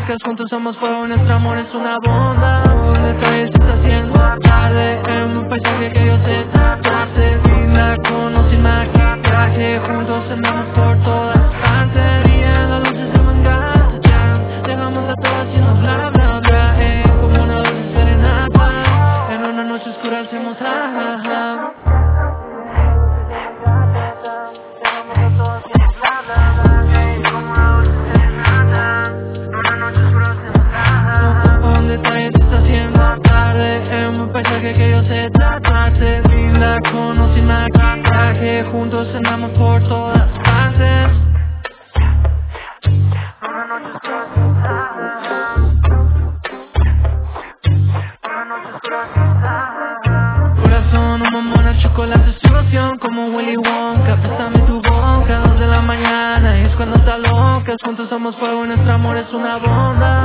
locas, juntos somos fuego, nuestro amor es una bomba. Detalles se está haciendo tarde, en un paisaje que yo sé tatuarse. Linda con o sin maquillaje, juntos andamos por todas partes. Brillan las luces del manga, dejamos a todas haciendo bla bla bla, como una dulce serenata. En una noche oscura hacemos ja ja ja. Que yo sé tratarse, linda con o sin maquillaje, juntos andamos por todas partes. Una noche oscura sin corazón, un bombón, chocolate, explosión como Willy Wonka. Pésame tu boca, 2 de la mañana, es cuando está loca. Juntos somos fuego y nuestro amor es una bomba.